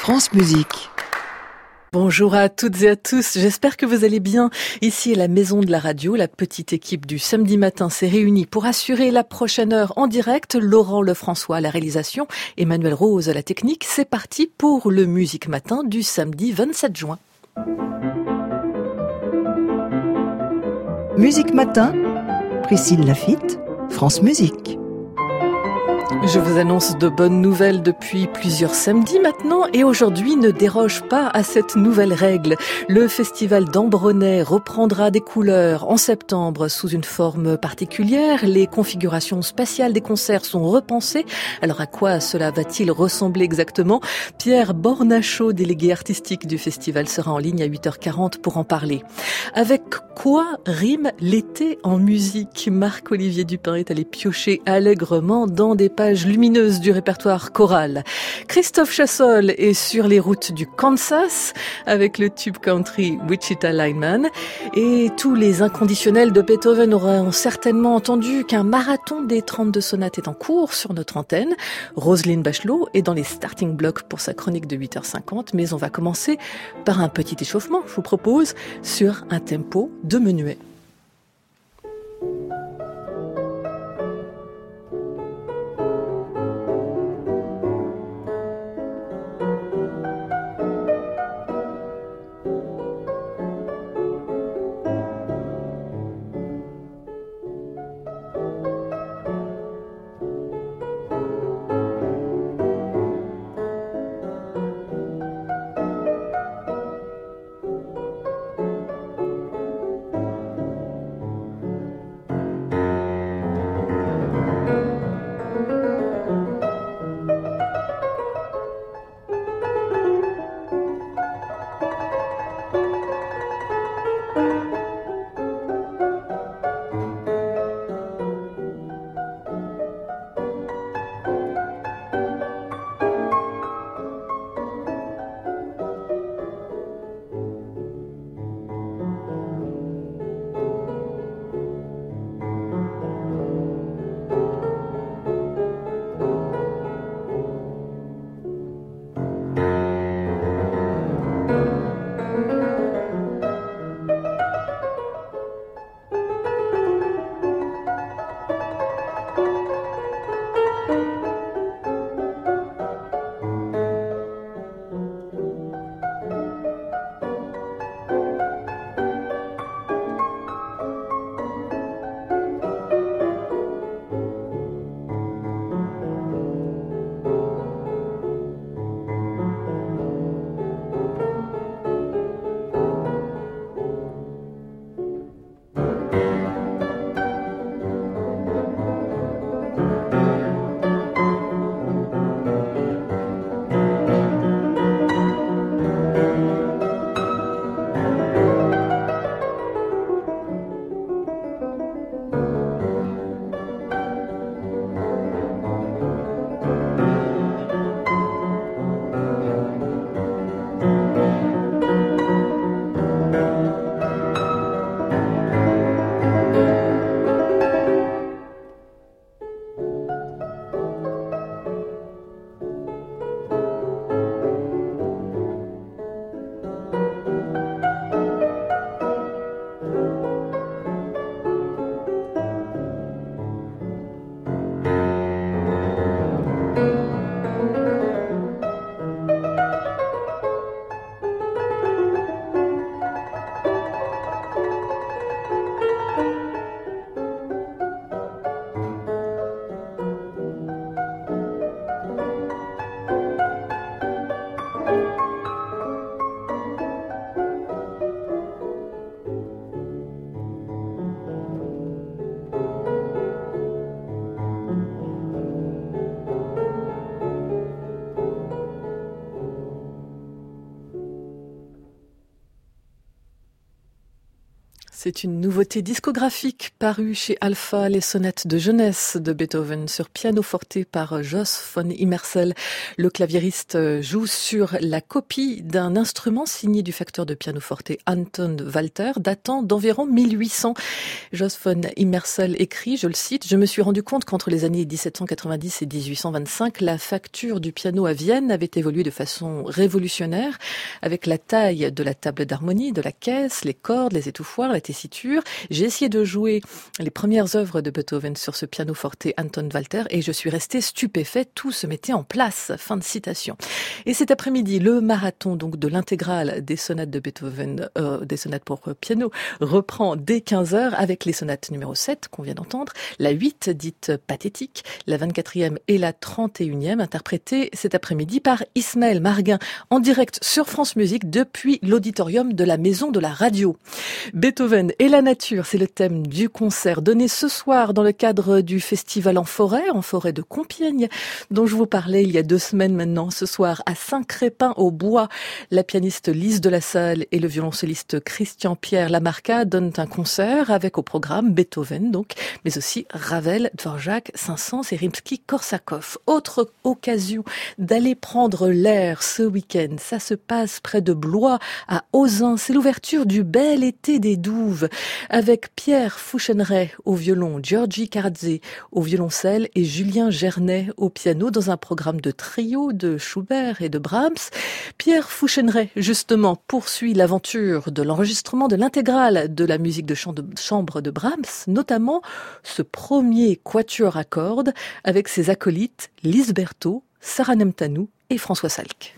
France Musique. Bonjour à toutes et à tous, j'espère que vous allez bien. Ici est la maison de la radio, la petite équipe du samedi matin s'est réunie pour assurer la prochaine heure en direct. Laurent Lefrançois à la réalisation, Emmanuel Rose à la technique. C'est parti pour le Musique Matin du samedi 27 juin. Musique Matin, Priscille Laffitte, France Musique. Je vous annonce de bonnes nouvelles depuis plusieurs samedis maintenant et aujourd'hui ne déroge pas à cette nouvelle règle. Le festival d'Ambronay reprendra des couleurs en septembre sous une forme particulière. Les configurations spatiales des concerts sont repensées. Alors à quoi cela va-t-il ressembler exactement ? Pierre Bornachot, délégué artistique du festival, sera en ligne à 8h40 pour en parler. Avec quoi rime l'été en musique ? Marc-Olivier Dupin est allé piocher allègrement dans des pages lumineuses du répertoire choral. Christophe Chassol est sur les routes du Kansas avec le tube country Wichita Lineman. Et tous les inconditionnels de Beethoven auront certainement entendu qu'un marathon des 32 sonates est en cours sur notre antenne. Roselyne Bachelot est dans les starting blocks pour sa chronique de 8h50, mais on va commencer par un petit échauffement, je vous propose, sur un tempo de menuet. C'est une nouveauté discographique parue chez Alpha, les sonates de jeunesse de Beethoven sur pianoforte par Jos von Immersel. Le claviériste joue sur la copie d'un instrument signé du facteur de pianoforte Anton Walter datant d'environ 1800. Jos von Immersel écrit, je le cite, « Je me suis rendu compte qu'entre les années 1790 et 1825, la facture du piano à Vienne avait évolué de façon révolutionnaire avec la taille de la table d'harmonie, de la caisse, les cordes, les étouffoirs, la tessiture. J'ai essayé de jouer les premières œuvres de Beethoven sur ce pianoforte Anton Walter et je suis resté stupéfait, tout se mettait en place. » Fin de citation. Et cet après-midi, le marathon donc de l'intégrale des sonates de Beethoven, des sonates pour piano, reprend dès 15h avec les sonates numéro 7 qu'on vient d'entendre, la 8 dite pathétique, la 24e et la 31e interprétée cet après-midi par Ismaël Marguin en direct sur France Musique depuis l'auditorium de la Maison de la Radio. Beethoven et la nature, c'est le thème du concert donné ce soir dans le cadre du festival en forêt de Compiègne, dont je vous parlais il y a 2 semaines maintenant. Ce soir, à Saint-Crépin-au-Bois, la pianiste Lise de la Salle et le violoncelliste Christian-Pierre Lamarca donnent un concert avec au programme Beethoven, donc, mais aussi Ravel, Dvorak, Saint-Saëns et Rimsky-Korsakov. Autre occasion d'aller prendre l'air ce week-end. Ça se passe près de Blois, à Auzun. C'est l'ouverture du Bel été des Douves, avec Pierre Fouchenray au violon, Giorgi Karadze au violoncelle et Julien Gernet au piano dans un programme de trio de Schubert et de Brahms. Pierre Fouchenray, justement, poursuit l'aventure de l'enregistrement de l'intégrale de la musique de chambre de Brahms, notamment ce premier quatuor à cordes avec ses acolytes Lise Berthaud, Sarah Nemtanou et François Salk.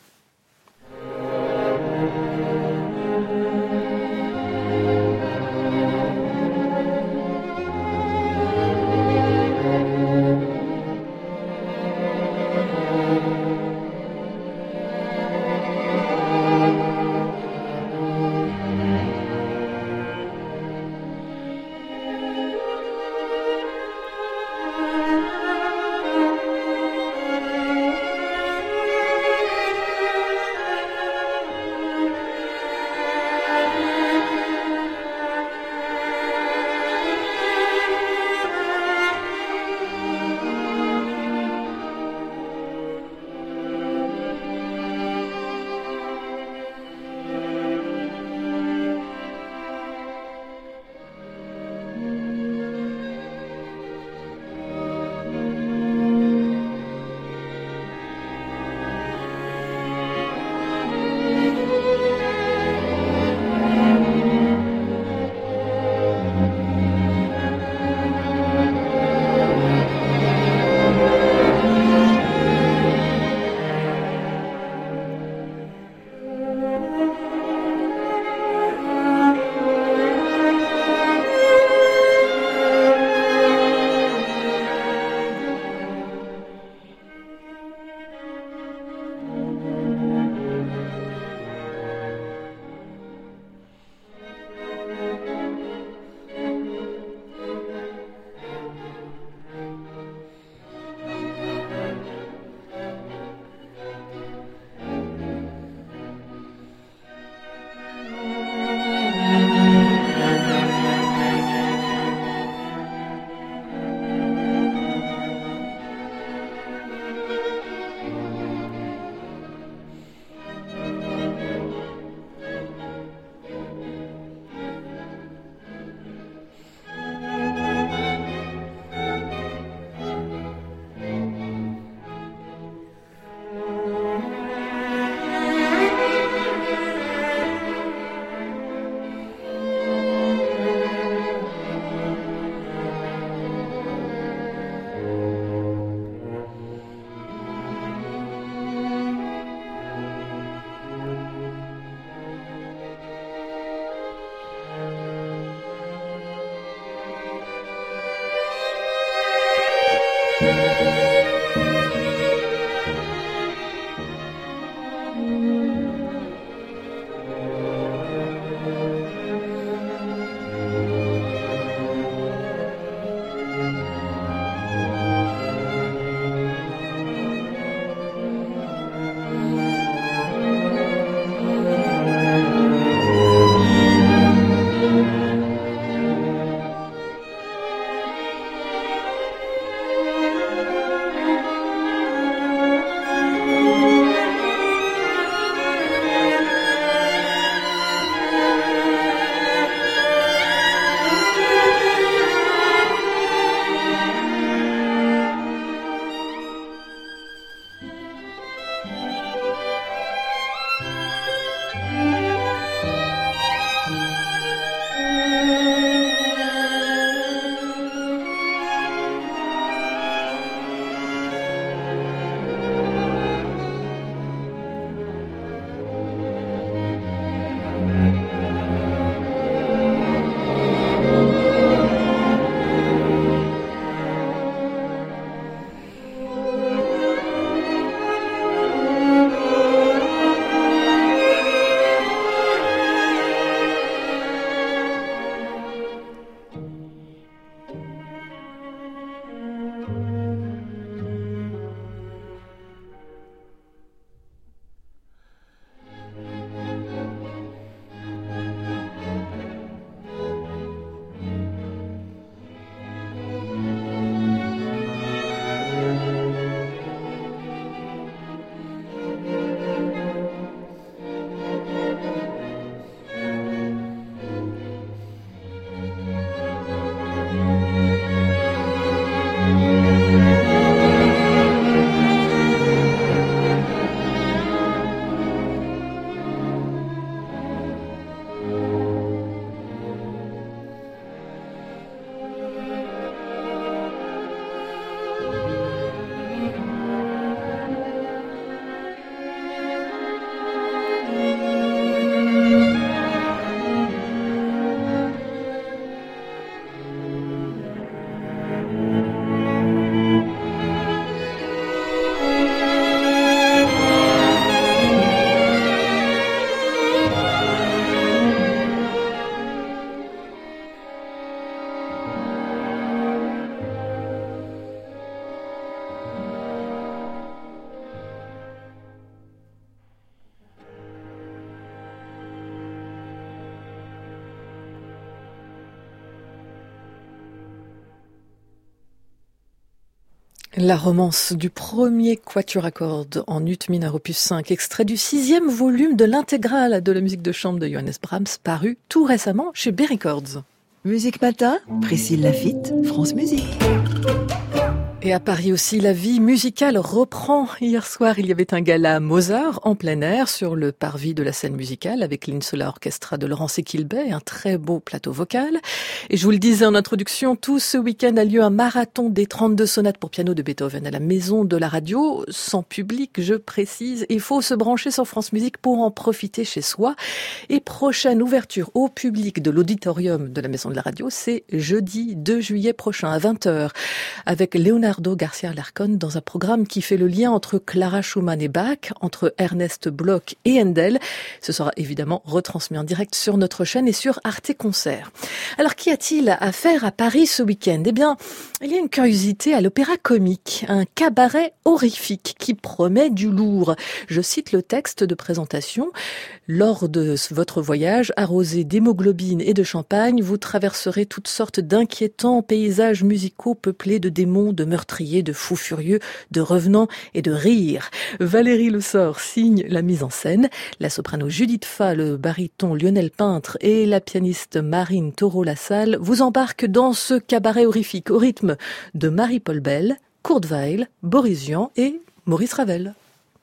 La romance du premier quatuor à cordes en ut mineur opus 5, extrait du 6e volume de l'intégrale de la musique de chambre de Johannes Brahms, paru tout récemment chez Berry Records. Musique Matin, Priscille Laffitte, France Musique. Et à Paris aussi, la vie musicale reprend. Hier soir, il y avait un gala Mozart en plein air sur le parvis de la scène musicale avec l'Insular Orchestra de Laurence Equilbet, un très beau plateau vocal. Et je vous le disais en introduction, tout ce week-end a lieu un marathon des 32 sonates pour piano de Beethoven à la Maison de la Radio, sans public, je précise. Il faut se brancher sur France Musique pour en profiter chez soi. Et prochaine ouverture au public de l'auditorium de la Maison de la Radio, c'est jeudi 2 juillet prochain à 20h avec Leonardo Garcia Alarcón dans un programme qui fait le lien entre Clara Schumann et Bach, entre Ernest Bloch et Handel. Ce sera évidemment retransmis en direct sur notre chaîne et sur Arte Concert. Alors, qu'y a-t-il à faire à Paris ce week-end ? Eh bien, il y a une curiosité à l'Opéra Comique, un cabaret horrifique qui promet du lourd. Je cite le texte de présentation. Lors de votre voyage, arrosé d'hémoglobine et de champagne, vous traverserez toutes sortes d'inquiétants paysages musicaux peuplés de démons, de meurtriers, de fous furieux, de revenants et de rires. Valérie Lessort signe la mise en scène. La soprano Judith Fa, le baryton Lionel Peintre et la pianiste Marine Taureau-Lassalle vous embarquent dans ce cabaret horrifique au rythme de Marie-Paul Bell, Kurt Weill, Boris Vian et Maurice Ravel.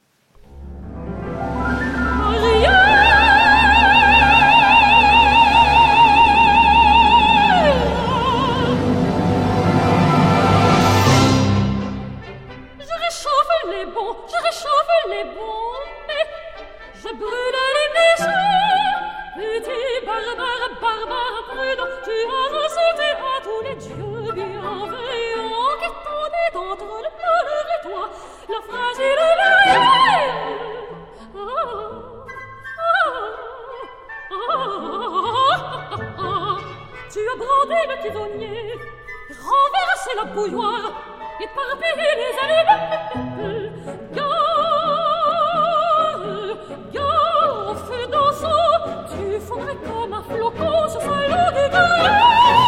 Les bons, mais je brûle les méchants. Petit barbare prudent, tu as insulté à tous les dieux bienveillants qui tendaient entre le malheur et toi, la fragile tu as brandé le tidonnier, renversé la bouilloire, éparpillé les allées. Gare, feu dansant, tu fondrais comme un flocon sur sa longue gueule.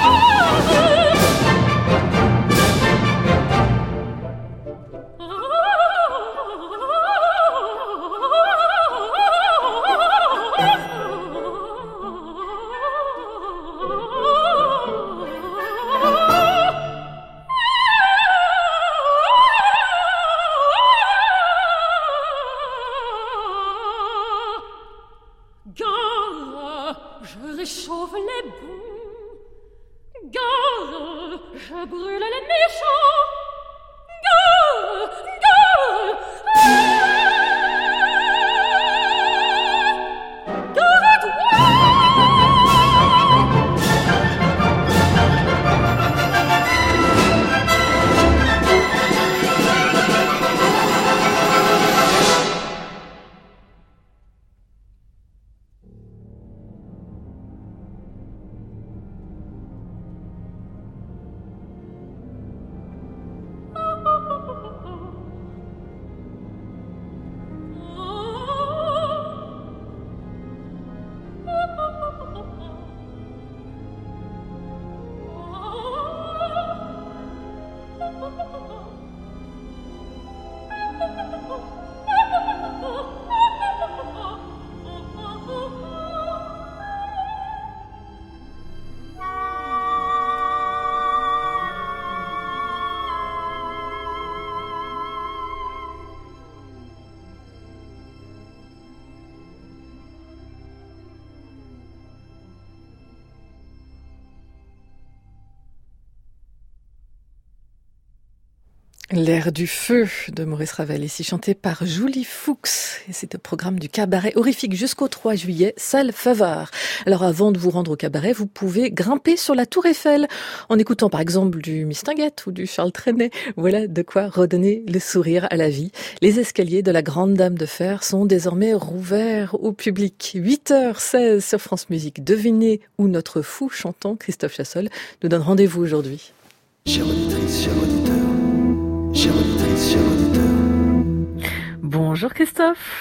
L'air du feu de Maurice Ravel, ici chanté par Julie Fuchs. Et c'est un programme du cabaret horrifique jusqu'au 3 juillet, salle Favard. Alors avant de vous rendre au cabaret, vous pouvez grimper sur la Tour Eiffel en écoutant par exemple du Mistinguett ou du Charles Trenet. Voilà de quoi redonner le sourire à la vie. Les escaliers de la Grande Dame de Fer sont désormais rouverts au public. 8h16 sur France Musique. Devinez où notre fou chantant Christophe Chassol nous donne rendez-vous aujourd'hui. Chère auditrice, chère auditeur, chère auditrice, chère auditeur. Bonjour Christophe.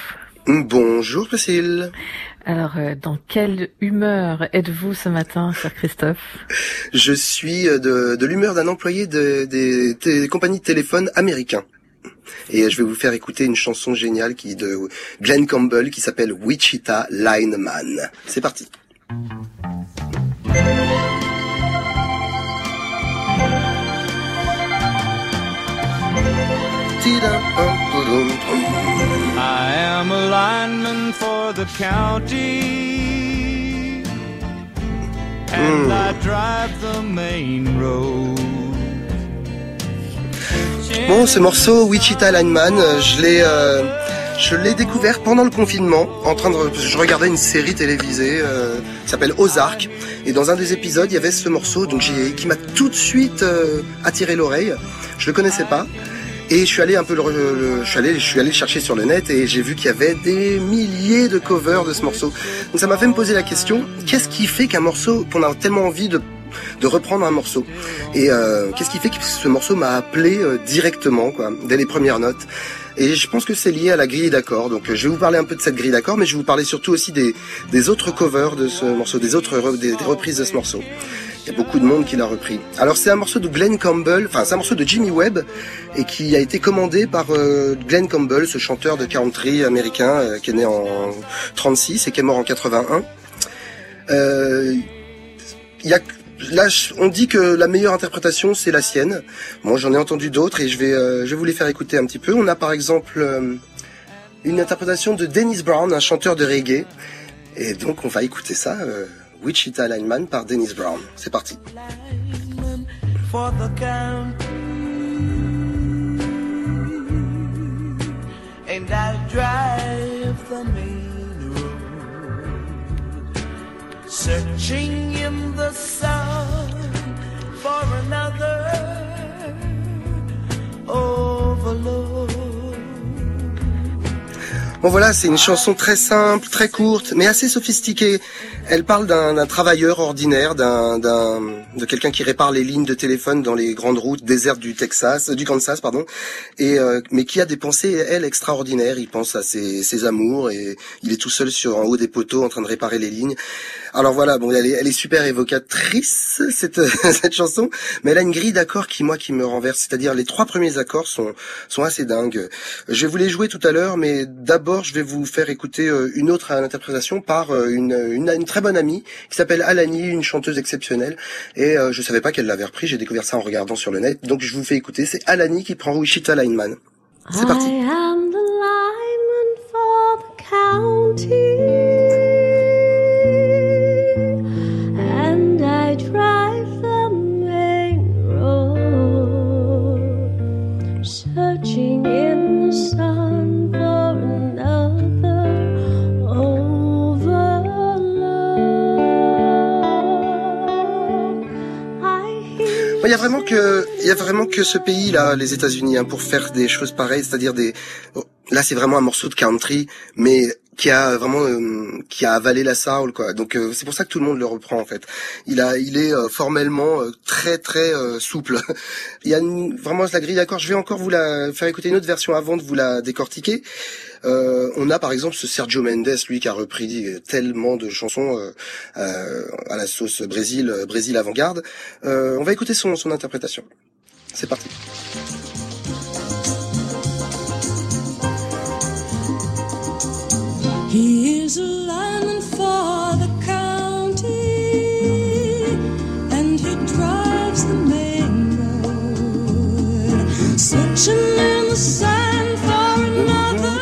Bonjour Priscille. Alors, dans quelle humeur êtes-vous ce matin, cher Christophe? Je suis de l'humeur d'un employé des compagnies de téléphone américains. Et je vais vous faire écouter une chanson géniale de Glenn Campbell qui s'appelle Wichita Lineman. C'est parti. I am a lineman for the county, and I drive the main road. Bon, ce morceau Wichita Lineman, je l'ai découvert pendant le confinement, je regardais une série télévisée qui s'appelle Ozark, et dans un des épisodes, il y avait ce morceau qui m'a tout de suite attiré l'oreille. Je le connaissais pas. Et je suis allé le chercher sur le net et j'ai vu qu'il y avait des milliers de covers de ce morceau. Donc ça m'a fait me poser la question, qu'est-ce qui fait qu'on a tellement envie de reprendre un morceau? Et qu'est-ce qui fait que ce morceau m'a appelé directement, quoi, dès les premières notes? Et je pense que c'est lié à la grille d'accords. Donc je vais vous parler un peu de cette grille d'accords, mais je vais vous parler surtout aussi des autres covers de ce morceau, des reprises de ce morceau. Il y a beaucoup de monde qui l'a repris. Alors c'est un morceau de Glenn Campbell, c'est un morceau de Jimmy Webb, et qui a été commandé par Glenn Campbell, ce chanteur de country américain qui est né en 36 et qui est mort en 81. On dit que la meilleure interprétation c'est la sienne. Moi j'en ai entendu d'autres et je vais vous les faire écouter un petit peu. On a par exemple une interprétation de Dennis Brown, un chanteur de reggae. Et donc on va écouter ça. Wichita Lineman par Dennis Brown. C'est parti. And I drive the main road, searching in the sun for another overload. Bon voilà, c'est une chanson très simple, très courte, mais assez sophistiquée. Elle parle d'un travailleur ordinaire, de quelqu'un qui répare les lignes de téléphone dans les grandes routes désertes du Kansas, mais qui a des pensées, elle, extraordinaires. Il pense à ses amours et il est tout seul en haut des poteaux en train de réparer les lignes. Alors voilà, bon, elle est super évocatrice, cette chanson, mais elle a une grille d'accords qui me renverse. C'est-à-dire, les 3 premiers accords sont assez dingues. Je vais vous les jouer tout à l'heure, mais d'abord, je vais vous faire écouter une autre interprétation par une très bonne amie qui s'appelle Alani, une chanteuse exceptionnelle. Et je savais pas qu'elle l'avait repris, j'ai découvert ça en regardant sur le net. Donc je vous fais écouter, c'est Alani qui prend Wichita Lineman. C'est parti. I am the lineman for the county. Searching in the sun for another overload. Il y a vraiment que ce pays-là, les États-Unis, pour faire des choses pareilles, c'est-à-dire là, c'est vraiment un morceau de country, mais qui a avalé la soul, quoi. Donc c'est pour ça que tout le monde le reprend en fait. Il est formellement très très souple. Il y a vraiment la grille d'accords. Je vais encore vous la faire écouter une autre version avant de vous la décortiquer. On a par exemple ce Sergio Mendes, lui qui a repris tellement de chansons à la sauce Brésil avant-garde. On va écouter son interprétation. C'est parti. He is a lineman for the county, and he drives the main road, searching in the sand for another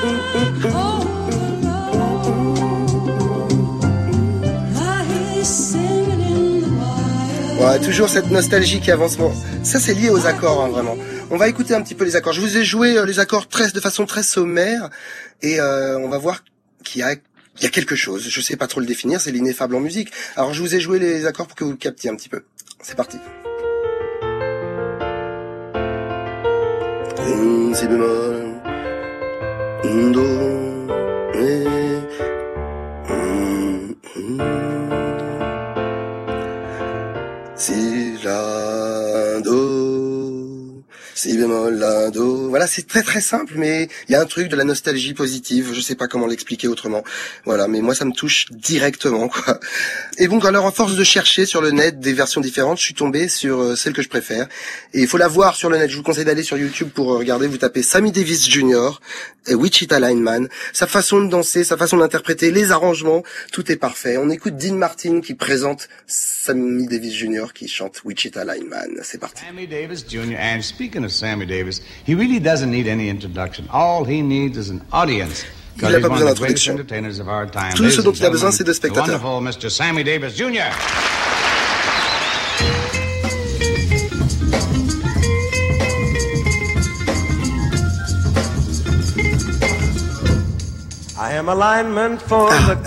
overload. He's singing in the wire. Ouais, toujours cette nostalgie qui avance. Ça, c'est lié aux accords, vraiment. On va écouter un petit peu les accords. Je vous ai joué les accords de façon très sommaire, et on va voir qu'il y a quelque chose, je sais pas trop le définir, c'est l'ineffable en musique. Alors je vous ai joué les accords pour que vous captiez un petit peu. C'est parti. Si bémol, do, ré, si la do, si bémol la do. Voilà, voilà, c'est très très simple, mais il y a un truc de la nostalgie positive. Je sais pas comment l'expliquer autrement. Voilà, mais moi ça me touche directement, quoi. Et donc alors, à force de chercher sur le net des versions différentes, je suis tombé sur celle que je préfère. Et il faut la voir sur le net. Je vous conseille d'aller sur YouTube pour regarder. Vous tapez Sammy Davis Jr. et Wichita Lineman. Sa façon de danser, sa façon d'interpréter, les arrangements, tout est parfait. On écoute Dean Martin qui présente Sammy Davis Jr. qui chante Wichita Lineman. C'est parti. Sammy Davis Jr. And speaking of Sammy Davis, he really doesn't need any introduction. All he needs is an audience. Il n'a pas besoin d'introduction. Tout ce dont il a besoin, c'est de spectateurs. Wonderful Mr. Sammy Davis Jr. I am a lineman for the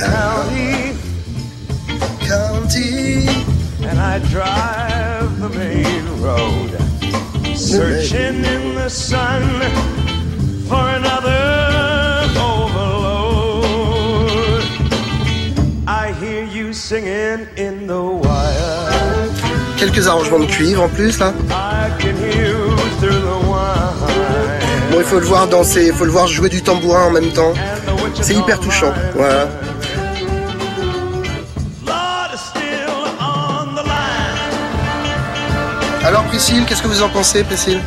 county, and I drive the main road, searching in the sun for another overload. I hear you singing in the wire. Quelques arrangements de cuivre en plus là. I can hear you through the wire. Bon, il faut le voir danser, il faut le voir jouer du tambourin en même temps. C'est hyper touchant. Voilà. Alors Priscille, qu'est-ce que vous en pensez, Priscille?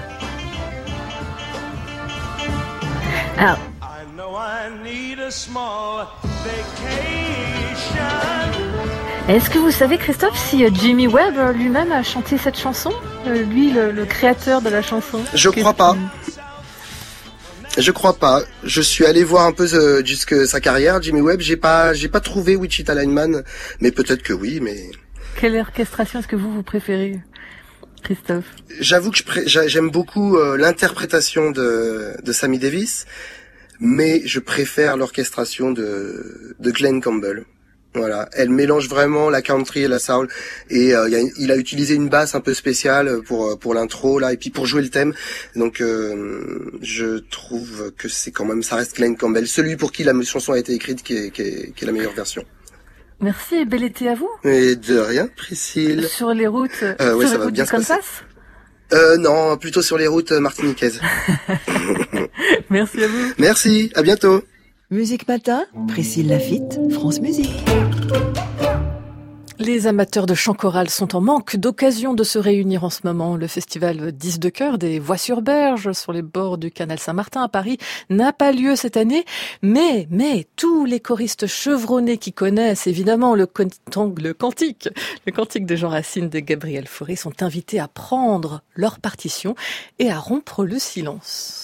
Alors, est-ce que vous savez, Christophe, si Jimmy Webb lui-même a chanté cette chanson? Lui, le créateur de la chanson. Je crois pas. Je crois pas. Je suis allé voir un peu jusque sa carrière, Jimmy Webb. J'ai pas trouvé Wichita Lineman, mais peut-être que oui, mais. Quelle orchestration est-ce que vous préférez, Christophe? J'avoue que j'aime beaucoup l'interprétation de Sammy Davis, mais je préfère l'orchestration de Glenn Campbell. Voilà, elle mélange vraiment la country et la soul, et il a utilisé une basse un peu spéciale pour l'intro là, et puis pour jouer le thème. Donc je trouve que c'est quand même, ça reste Glenn Campbell, celui pour qui la chanson a été écrite, qui est la meilleure version. Merci et bel été à vous. Et de rien, Priscille. Sur les routes, sur ouais, les ça va routes bien du se passer. Kansas. Non, plutôt sur les routes martiniquaises. Merci à vous. Merci, à bientôt. Musique Matin, Priscille Lafitte, France Musique. Les amateurs de chant choral sont en manque d'occasion de se réunir en ce moment. Le festival 10 de cœur des Voix sur Berge, sur les bords du canal Saint-Martin à Paris, n'a pas lieu cette année. Mais tous les choristes chevronnés qui connaissent évidemment le cantique de Jean Racine, de Gabriel Fauré, sont invités à prendre leur partition et à rompre le silence.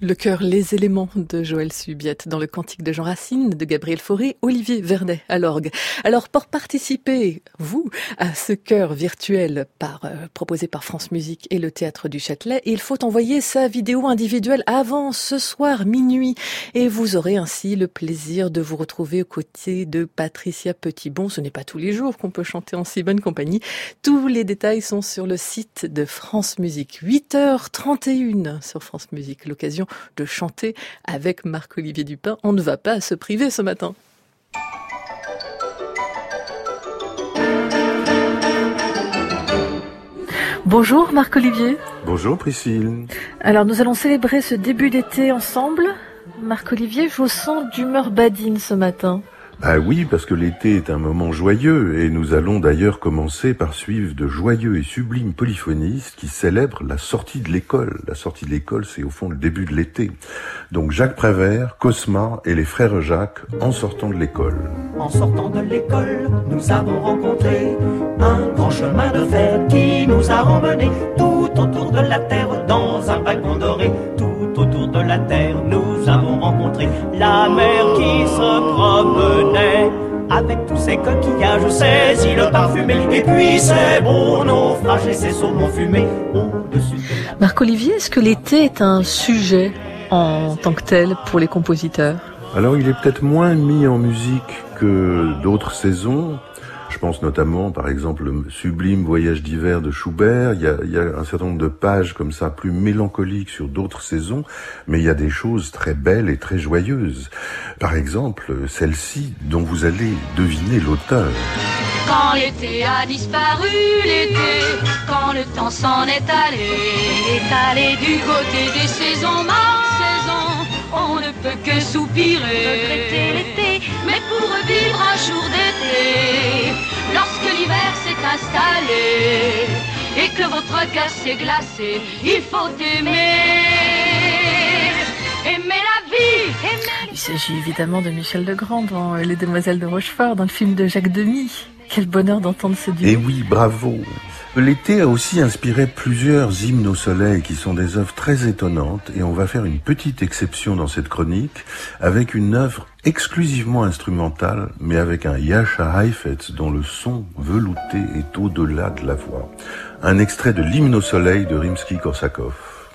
Le chœur Les éléments de Joël Subiette dans le Cantique de Jean Racine de Gabriel Fauré, Olivier Vernet à l'orgue. Alors pour participer, vous, à ce chœur virtuel proposé par France Musique et le Théâtre du Châtelet, il faut envoyer sa vidéo individuelle avant ce soir minuit et vous aurez ainsi le plaisir de vous retrouver aux côtés de Patricia Petitbon. Ce n'est pas tous les jours qu'on peut chanter en si bonne compagnie. Tous les détails sont sur le site de France Musique. 8h31 sur France Musique, l'occasion de chanter avec Marc-Olivier Dupin. On ne va pas se priver ce matin. Bonjour Marc-Olivier. Bonjour Priscille. Alors nous allons célébrer ce début d'été ensemble. Marc-Olivier, je vous sens d'humeur badine ce matin. Ah oui, parce que l'été est un moment joyeux et nous allons d'ailleurs commencer par suivre de joyeux et sublimes polyphonistes qui célèbrent la sortie de l'école. La sortie de l'école, c'est au fond le début de l'été. Donc Jacques Prévert, Cosma et les frères Jacques en sortant de l'école. En sortant de l'école, nous avons rencontré un grand chemin de fer qui nous a emmenés tout autour de la terre dans un wagon doré. Tout autour de la terre, nous avons rencontré la mer qui se promenait avec tous ces coquillages, ces îles parfumées, et puis ces beaux naufrages et ces saumons fumés au-dessus de la... Marc-Olivier, est-ce que l'été est un sujet en tant que tel pour les compositeurs? Alors il est peut-être moins mis en musique que d'autres saisons. Je pense notamment, par exemple, le sublime Voyage d'hiver de Schubert. Il y a un certain nombre de pages comme ça, plus mélancoliques sur d'autres saisons, mais il y a des choses très belles et très joyeuses. Par exemple, celle-ci dont vous allez deviner l'auteur. Quand l'été a disparu, l'été, quand le temps s'en est allé du côté des saisons, ma saison, on ne peut que soupirer, regretter l'été, mais pour vivre un jour d'été, lorsque l'hiver s'est installé et que votre cœur s'est glacé, il faut aimer la vie, Il s'agit évidemment de Michel Legrand dans Les Demoiselles de Rochefort, dans le film de Jacques Demy. Quel bonheur d'entendre ce duo. Eh oui, bravo. L'été a aussi inspiré plusieurs hymnes au soleil qui sont des œuvres très étonnantes et on va faire une petite exception dans cette chronique avec une œuvre exclusivement instrumentale mais avec un Jascha Heifetz dont le son velouté est au-delà de la voix. Un extrait de l'hymne au soleil de Rimsky-Korsakov.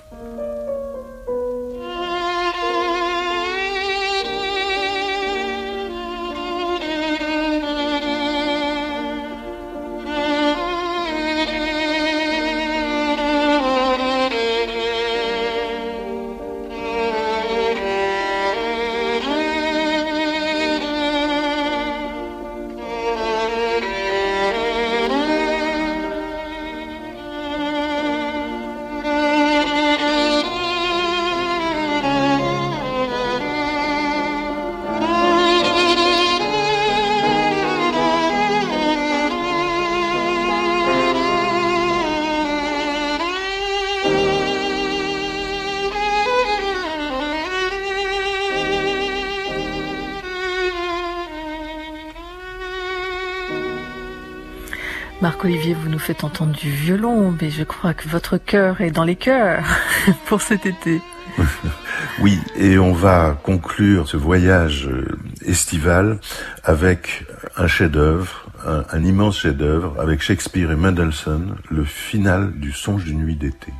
Marc-Olivier, vous nous faites entendre du violon, mais je crois que votre cœur est dans les cœurs pour cet été. Oui, et on va conclure ce voyage estival avec un chef-d'œuvre, un immense chef-d'œuvre, avec Shakespeare et Mendelssohn, le final du Songe d'une nuit d'été.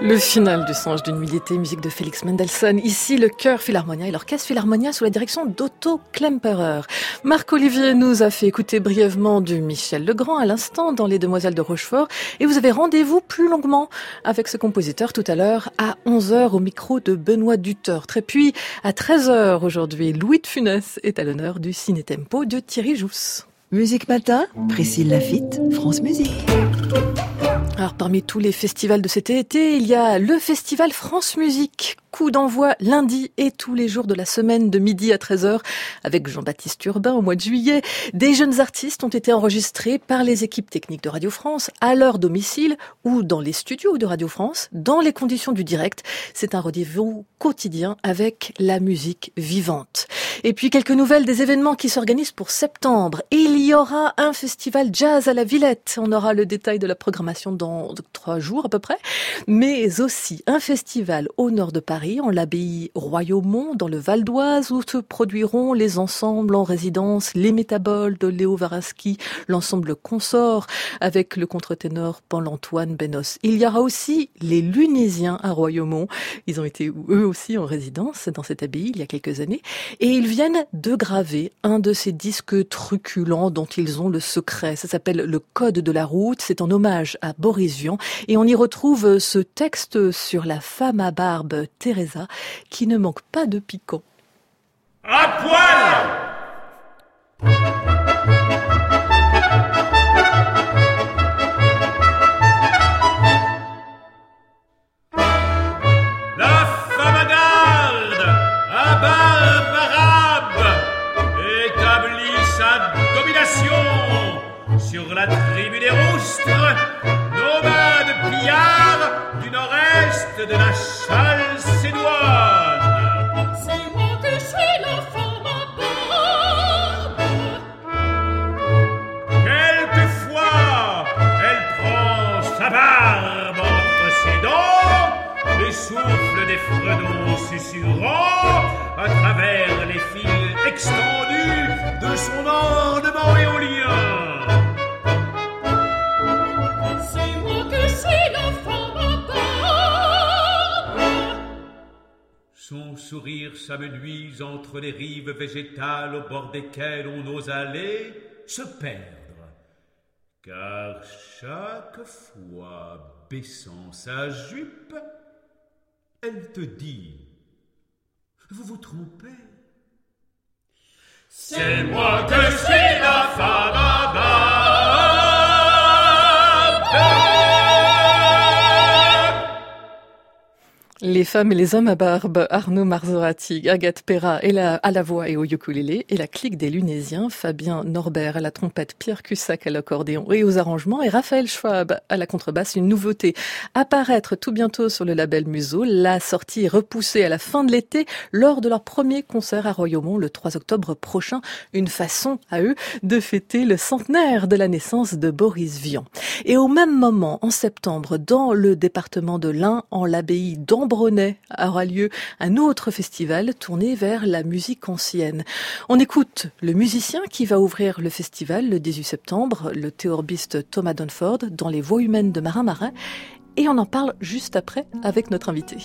Le final du Songe d'une nuit d'été, musique de Félix Mendelssohn. Ici, le Chœur Philharmonia et l'Orchestre Philharmonia sous la direction d'Otto Klemperer. Marc-Olivier nous a fait écouter brièvement du Michel Legrand à l'instant dans Les Demoiselles de Rochefort. Et vous avez rendez-vous plus longuement avec ce compositeur tout à l'heure à 11h au micro de Benoît Dutertre. Et puis, à 13h aujourd'hui, Louis de Funès est à l'honneur du Ciné-Tempo de Thierry Jousse. Musique Matin, Priscille Lafitte, France Musique. Alors, parmi tous les festivals de cet été, il y a le festival France Musique. Coup d'envoi lundi et tous les jours de la semaine de midi à 13h avec Jean-Baptiste Urbain au mois de juillet. Des jeunes artistes ont été enregistrés par les équipes techniques de Radio France à leur domicile ou dans les studios de Radio France, dans les conditions du direct. C'est un rendez-vous quotidien avec la musique vivante. Et puis quelques nouvelles des événements qui s'organisent pour septembre. Il y aura un festival jazz à la Villette. On aura le détail de la programmation dans 3 jours à peu près. Mais aussi un festival au nord de Paris, en l'abbaye Royaumont, dans le Val d'Oise, où se produiront les ensembles en résidence, les Métaboles de Léo Varaski, l'ensemble Consort, avec le contre-ténor Paul-Antoine Benos. Il y aura aussi les Lunésiens à Royaumont. Ils ont été eux aussi en résidence dans cette abbaye il y a quelques années. Et ils viennent de graver un de ces disques truculents dont ils ont le secret. Ça s'appelle Le Code de la route. C'est en hommage à Boris Vian. Et on y retrouve ce texte sur la femme à barbe, Teresa, qui ne manque pas de piquant. À poil! La femme à garde, à barbe arabe, établit sa domination sur la tribu des roustres, nomades pillards du nord-est de la Chalcédoine. C'est moi que je suis la femme à barbe. Quelquefois, elle prend sa barbe entre ses dents et souffle des fredons susurrants à travers les fils extendus de son ornement éolien. C'est moi que je suis la femme à barbe. Son sourire s'amenuise entre les rives végétales au bord desquelles on ose aller se perdre. Car chaque fois, baissant sa jupe, elle te dit « Vous vous trompez. C'est moi que je suis la femme à barbe. » Les femmes et les hommes à barbe, Arnaud Marzorati, Agathe Perra à la voix et au ukulélé, et la clique des Lunésiens, Fabien Norbert à la trompette, Pierre Cussac à l'accordéon et aux arrangements, et Raphaël Schwab à la contrebasse. Une nouveauté à paraître tout bientôt sur le label Museau. La sortie est repoussée à la fin de l'été lors de leur premier concert à Royaumont le 3 octobre prochain. Une façon à eux de fêter le centenaire de la naissance de Boris Vian. Et au même moment, en septembre, dans le département de l'Ain, en l'abbaye d'Ambronay, aura lieu un autre festival tourné vers la musique ancienne. On écoute le musicien qui va ouvrir le festival le 18 septembre, le théorbiste Thomas Dunford, dans les voix humaines de Marin Marin, et on en parle juste après avec notre invité.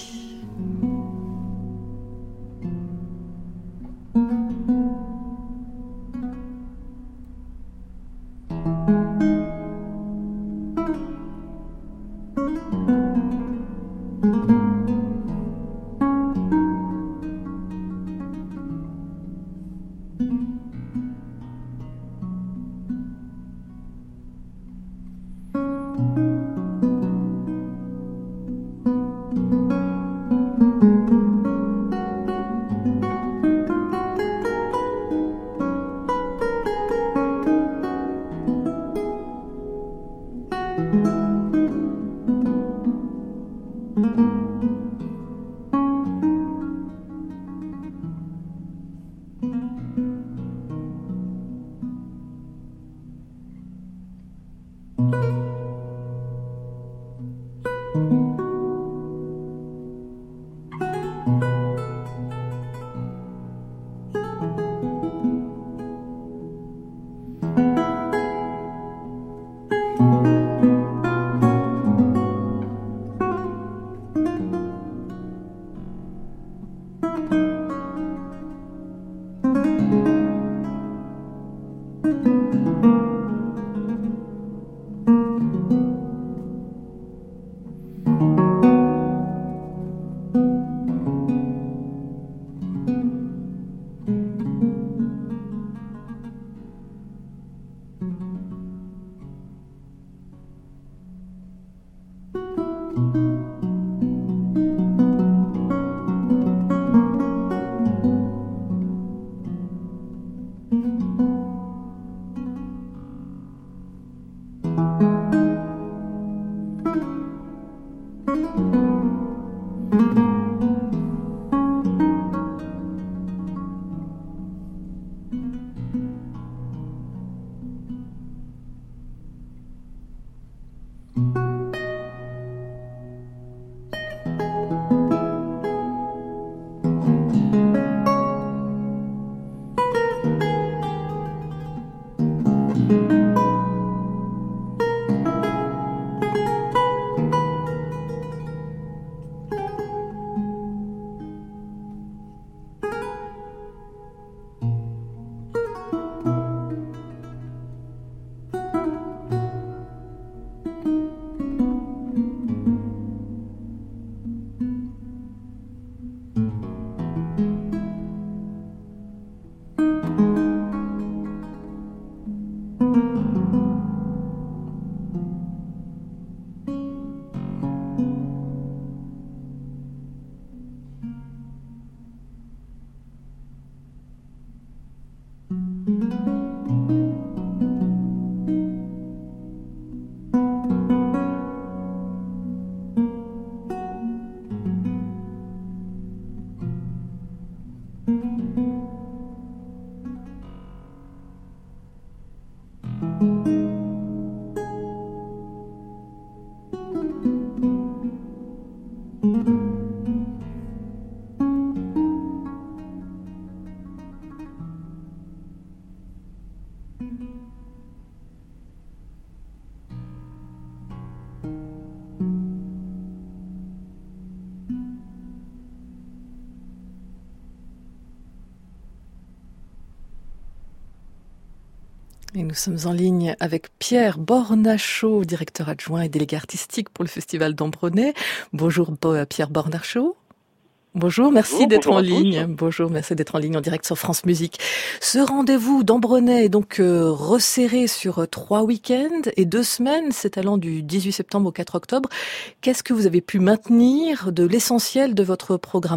Et nous sommes en ligne avec Pierre Bornachot, directeur adjoint et délégué artistique pour le Festival d'Ambronay. Bonjour Pierre Bornachot. Bonjour, merci d'être en ligne. Bonjour, merci d'être en ligne en direct sur France Musique. Ce rendez-vous d'Ambronay est donc resserré sur 3 week-ends et 2 semaines, c'est allant du 18 septembre au 4 octobre. Qu'est-ce que vous avez pu maintenir de l'essentiel de votre programmation ?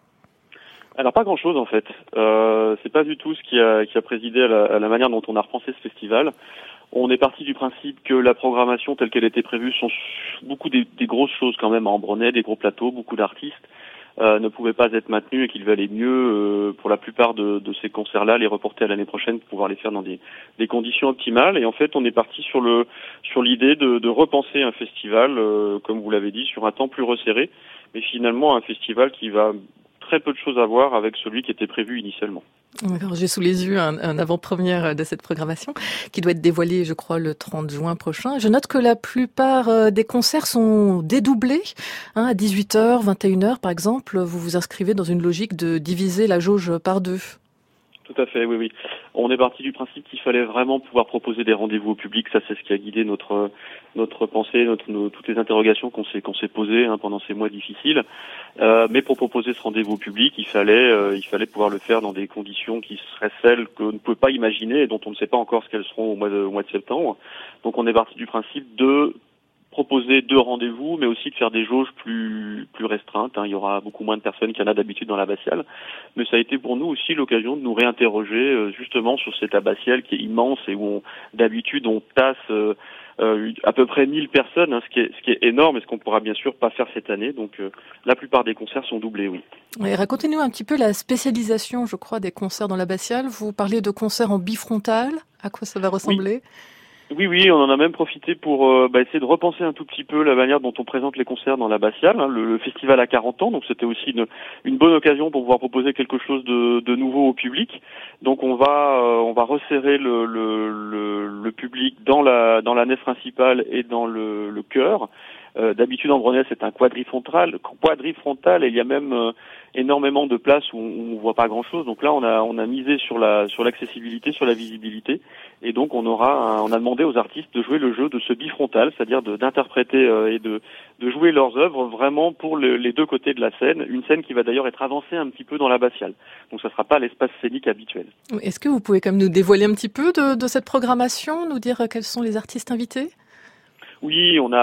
Alors pas grand-chose en fait. C'est pas du tout ce qui a présidé à la manière dont on a repensé ce festival. On est parti du principe que la programmation telle qu'elle était prévue sont beaucoup des grosses choses quand même à Ambronay, des gros plateaux, beaucoup d'artistes ne pouvaient pas être maintenus et qu'il valait mieux pour la plupart de ces concerts-là les reporter à l'année prochaine pour pouvoir les faire dans des conditions optimales. Et en fait on est parti sur l'idée de repenser un festival, comme vous l'avez dit, sur un temps plus resserré, mais finalement un festival qui va très peu de choses à voir avec celui qui était prévu initialement. D'accord, j'ai sous les yeux un avant-première de cette programmation qui doit être dévoilée, je crois, le 30 juin prochain. Je note que la plupart des concerts sont dédoublés, à 18h, 21h par exemple. Vous vous inscrivez dans une logique de diviser la jauge par 2. Tout à fait, oui. On est parti du principe qu'il fallait vraiment pouvoir proposer des rendez-vous au public. Ça, c'est ce qui a guidé notre pensée, toutes les interrogations qu'on s'est posées pendant ces mois difficiles. Mais pour proposer ce rendez-vous au public, il fallait pouvoir le faire dans des conditions qui seraient celles qu'on ne peut pas imaginer et dont on ne sait pas encore ce qu'elles seront au mois de septembre. Donc, on est parti du principe de proposer 2 rendez-vous, mais aussi de faire des jauges plus restreintes. Il y aura beaucoup moins de personnes qu'il y en a d'habitude dans l'abbatiale. Mais ça a été pour nous aussi l'occasion de nous réinterroger justement sur cette abbatiale qui est immense et où d'habitude on tasse à peu près 1000 personnes, ce qui est énorme et ce qu'on pourra bien sûr pas faire cette année. Donc la plupart des concerts sont doublés, oui. Et racontez-nous un petit peu la spécialisation, je crois, des concerts dans l'abbatiale. Vous parlez de concerts en bifrontal. À quoi ça va ressembler ? Oui, on en a même profité pour essayer de repenser un tout petit peu la manière dont on présente les concerts dans l'abbatiale. Le festival a 40 ans, donc c'était aussi une bonne occasion pour pouvoir proposer quelque chose de nouveau au public. Donc on va resserrer le public dans la nef principale et dans le chœur. D'habitude Ambronay c'est un quadrifrontal et il y a même énormément de places où on voit pas grand-chose. Donc là on a misé sur l'accessibilité, sur la visibilité, et donc on a demandé aux artistes de jouer le jeu de ce bifrontal, c'est-à-dire d'interpréter et de jouer leurs œuvres vraiment pour les 2 côtés de la scène, une scène qui va d'ailleurs être avancée un petit peu dans l'abbatiale. Donc ça sera pas l'espace scénique habituel. Est-ce que vous pouvez quand même nous dévoiler un petit peu de cette programmation, nous dire quels sont les artistes invités ? Oui, on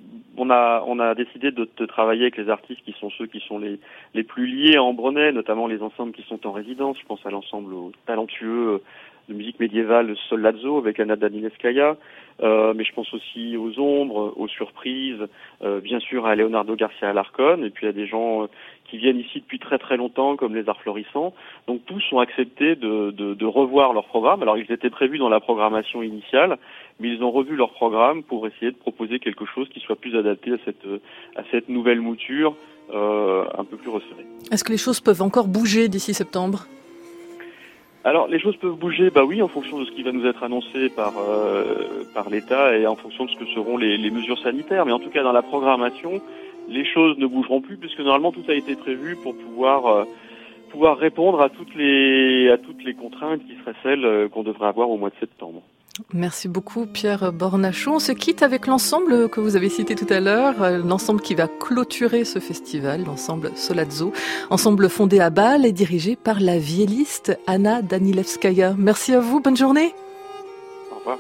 a décidé de travailler avec les artistes qui sont ceux qui sont les plus liés à Ambronay, notamment les ensembles qui sont en résidence. Je pense à l'ensemble talentueux musique médiévale Sollazzo avec Anna Danilevskaya, mais je pense aussi aux Ombres, aux Surprises, bien sûr à Leonardo Garcia Alarcón, et puis à des gens qui viennent ici depuis très très longtemps, comme les Arts Florissants. Donc tous ont accepté de revoir leur programme. Alors ils étaient prévus dans la programmation initiale, mais ils ont revu leur programme pour essayer de proposer quelque chose qui soit plus adapté à cette nouvelle mouture, un peu plus resserrée. Est-ce que les choses peuvent encore bouger d'ici septembre ? Alors les choses peuvent bouger, bah oui, en fonction de ce qui va nous être annoncé par l'État et en fonction de ce que seront les mesures sanitaires. Mais en tout cas dans la programmation, les choses ne bougeront plus puisque normalement tout a été prévu pour pouvoir répondre à toutes les contraintes qui seraient celles qu'on devrait avoir au mois de septembre. Merci beaucoup Pierre Bornachou. On se quitte avec l'ensemble que vous avez cité tout à l'heure, l'ensemble qui va clôturer ce festival, l'ensemble Sollazzo, ensemble fondé à Bâle et dirigé par la vielliste Anna Danilevskaya. Merci à vous, bonne journée. Au revoir.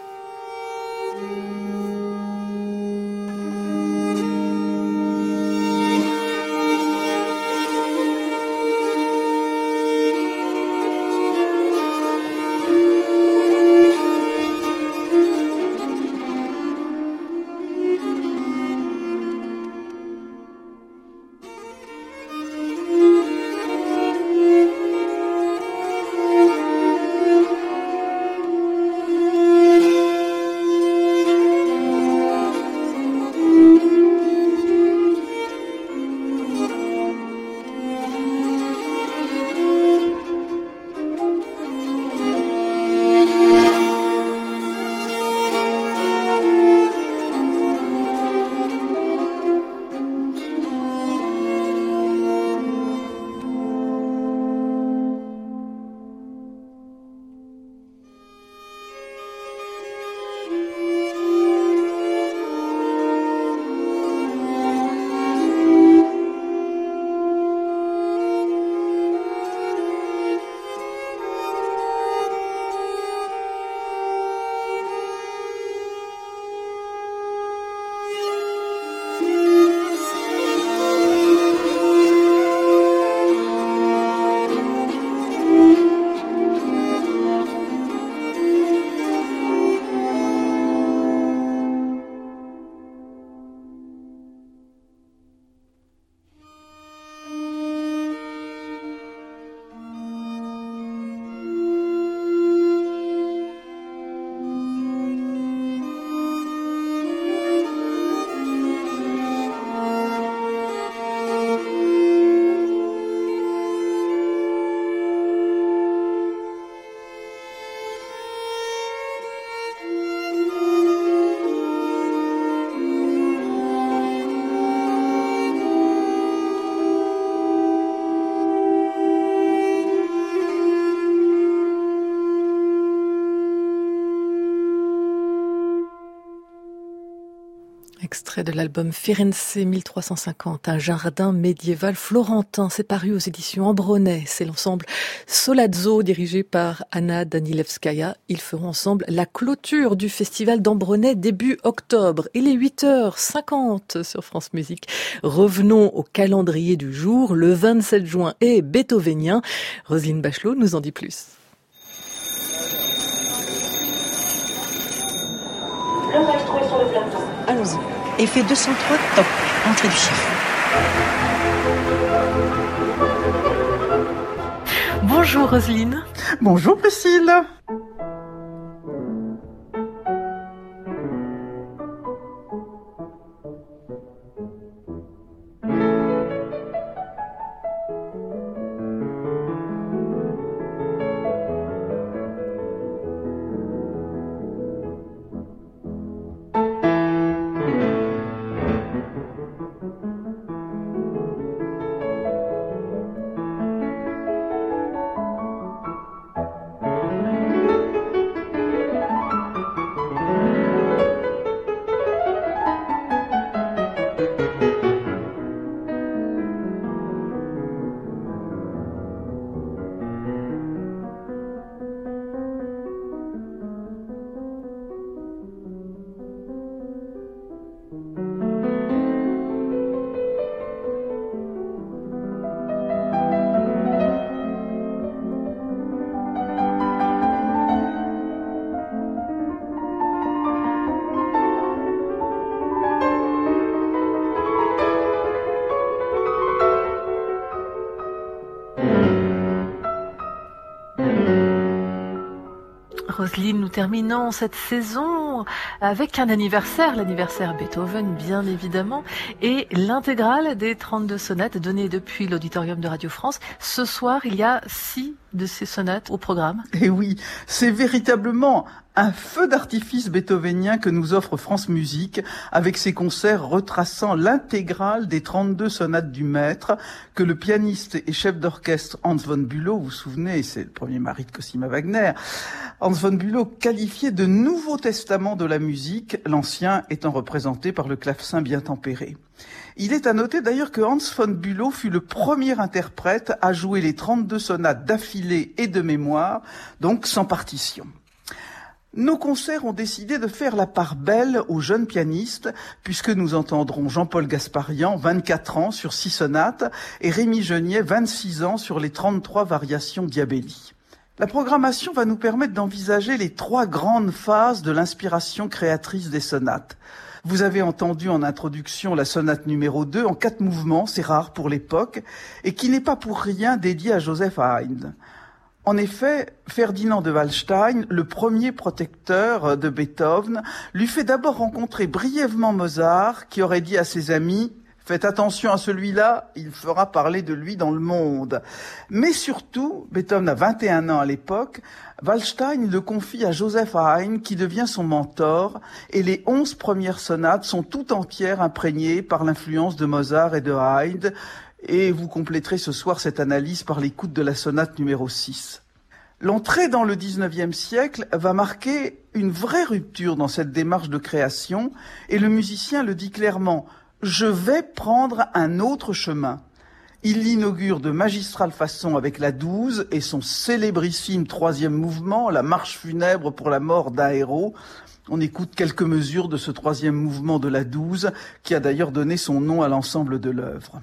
Extrait de l'album Firenze 1350, un jardin médiéval florentin. C'est paru aux éditions Ambronay. C'est l'ensemble Sollazzo dirigé par Anna Danilevskaya. Ils feront ensemble la clôture du festival d'Ambronay début octobre. Il est 8h50 sur France Musique. Revenons au calendrier du jour. Le 27 juin est beethovénien. Roselyne Bachelot nous en dit plus. Le maestro est sur le plateau. Allons-y. Effet 203, top. Entrée du chiffre. Bonjour Roselyne. Bonjour Priscille. Roselyne, nous terminons cette saison avec un anniversaire, l'anniversaire Beethoven bien évidemment, et l'intégrale des 32 sonates données depuis l'auditorium de Radio France. Ce soir, il y a 6 de ces sonates au programme. Et oui, c'est véritablement un feu d'artifice beethovenien que nous offre France Musique avec ses concerts retraçant l'intégrale des 32 sonates du maître que le pianiste et chef d'orchestre Hans von Bülow, vous vous souvenez, c'est le premier mari de Cosima Wagner, Hans von Bülow qualifiait de Nouveau Testament de la musique, l'ancien étant représenté par le clavecin bien tempéré. Il est à noter d'ailleurs que Hans von Bülow fut le premier interprète à jouer les 32 sonates d'affilée et de mémoire, donc sans partition. Nos concerts ont décidé de faire la part belle aux jeunes pianistes, puisque nous entendrons Jean-Paul Gasparian, 24 ans sur 6 sonates, et Rémi Geniet, 26 ans sur les 33 variations Diabelli. La programmation va nous permettre d'envisager les 3 grandes phases de l'inspiration créatrice des sonates. Vous avez entendu en introduction la sonate numéro 2 en 4 mouvements, c'est rare pour l'époque, et qui n'est pas pour rien dédiée à Joseph Haydn. En effet, Ferdinand de Waldstein, le premier protecteur de Beethoven, lui fait d'abord rencontrer brièvement Mozart, qui aurait dit à ses amis « Faites attention à celui-là, il fera parler de lui dans le monde ». Mais surtout, Beethoven a 21 ans à l'époque, Waldstein le confie à Joseph Haydn, qui devient son mentor, et les 11 premières sonates sont tout entières imprégnées par l'influence de Mozart et de Haydn, et vous compléterez ce soir cette analyse par l'écoute de la sonate numéro 6. L'entrée dans le 19e siècle va marquer une vraie rupture dans cette démarche de création, et le musicien le dit clairement « Je vais prendre un autre chemin ». Il l'inaugure de magistrale façon avec la 12 et son célébrissime 3e mouvement, la marche funèbre pour la mort d'un héros. On écoute quelques mesures de ce 3e mouvement de la 12, qui a d'ailleurs donné son nom à l'ensemble de l'œuvre.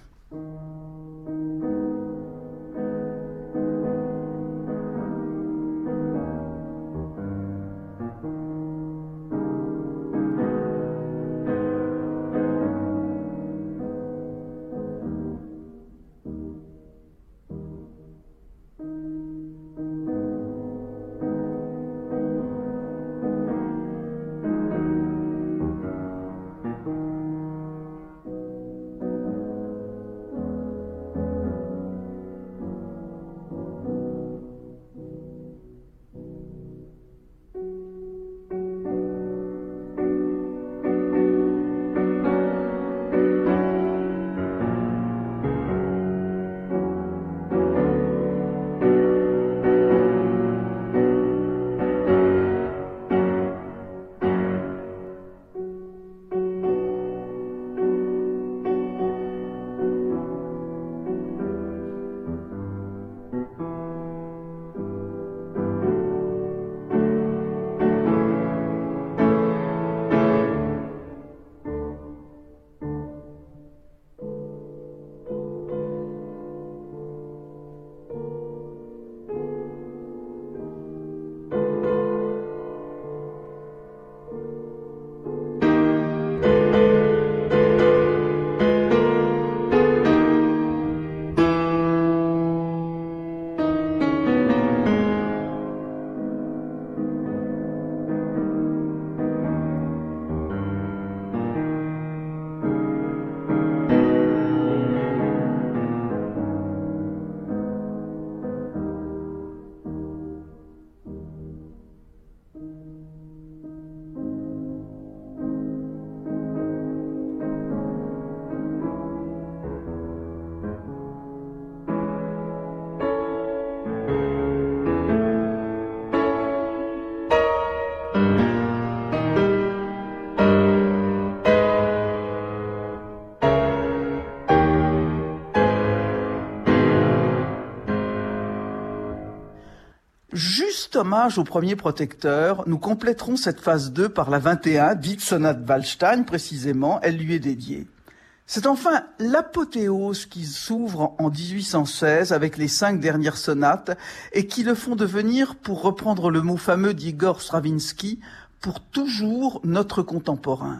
Juste hommage au premier protecteur, nous compléterons cette phase 2 par la 21, dite sonate Waldstein précisément, elle lui est dédiée. C'est enfin l'apothéose qui s'ouvre en 1816 avec les 5 dernières sonates et qui le font devenir, pour reprendre le mot fameux d'Igor Stravinsky, pour toujours notre contemporain.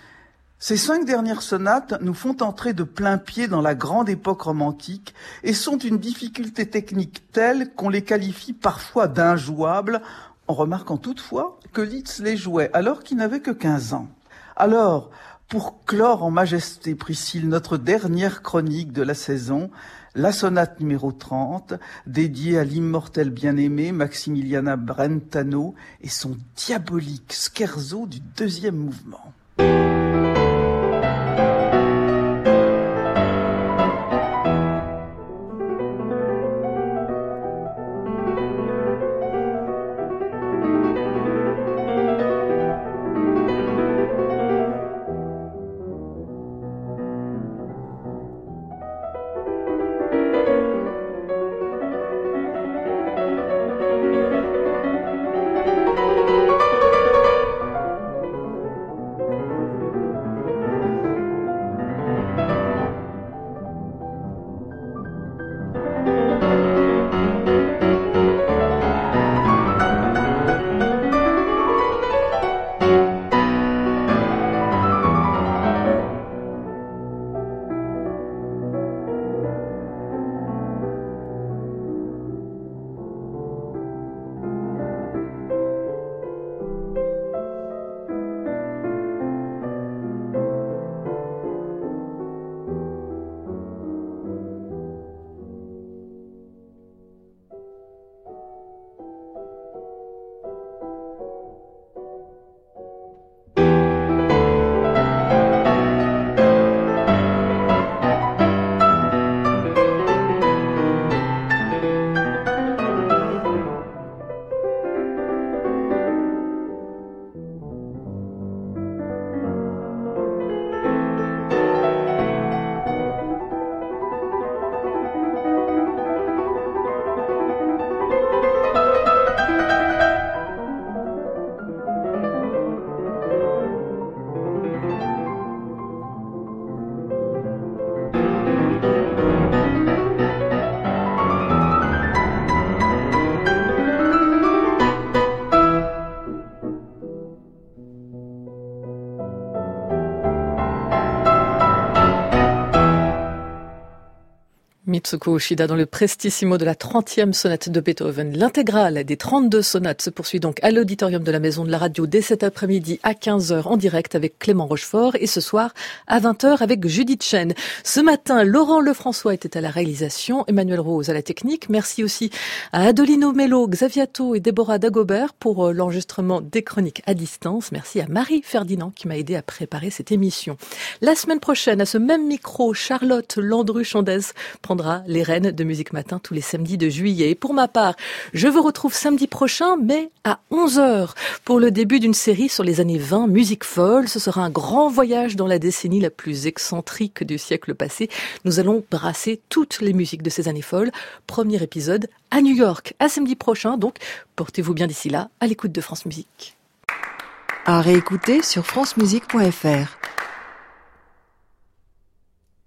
Ces 5 dernières sonates nous font entrer de plein pied dans la grande époque romantique et sont d'une difficulté technique telle qu'on les qualifie parfois d'injouables en remarquant toutefois que Liszt les jouait alors qu'il n'avait que 15 ans. Alors, pour clore en majesté, Priscille, notre dernière chronique de la saison, la sonate numéro 30, dédiée à l'immortel bien-aimé Maximiliana Brentano et son diabolique scherzo du deuxième mouvement. Mitsuko Ushida dans le prestissimo de la 30e sonate de Beethoven. L'intégrale des 32 sonates se poursuit donc à l'auditorium de la Maison de la Radio dès cet après-midi à 15h en direct avec Clément Rochefort et ce soir à 20h avec Judith Chen. Ce matin, Laurent Lefrançois était à la réalisation, Emmanuel Rose à la technique. Merci aussi à Adolino Mello, Xaviato et Déborah Dagobert pour l'enregistrement des chroniques à distance. Merci à Marie Ferdinand qui m'a aidé à préparer cette émission. La semaine prochaine, à ce même micro, Charlotte Landru-Chandez prendra les rênes de Musique Matin tous les samedis de juillet. Et pour ma part, je vous retrouve samedi prochain, mais à 11h, pour le début d'une série sur les années 20, musique folle. Ce sera un grand voyage dans la décennie la plus excentrique du siècle passé. Nous allons brasser toutes les musiques de ces années folles. Premier épisode à New York. À samedi prochain, donc portez-vous bien d'ici là, à l'écoute de France Musique. À réécouter sur francemusique.fr.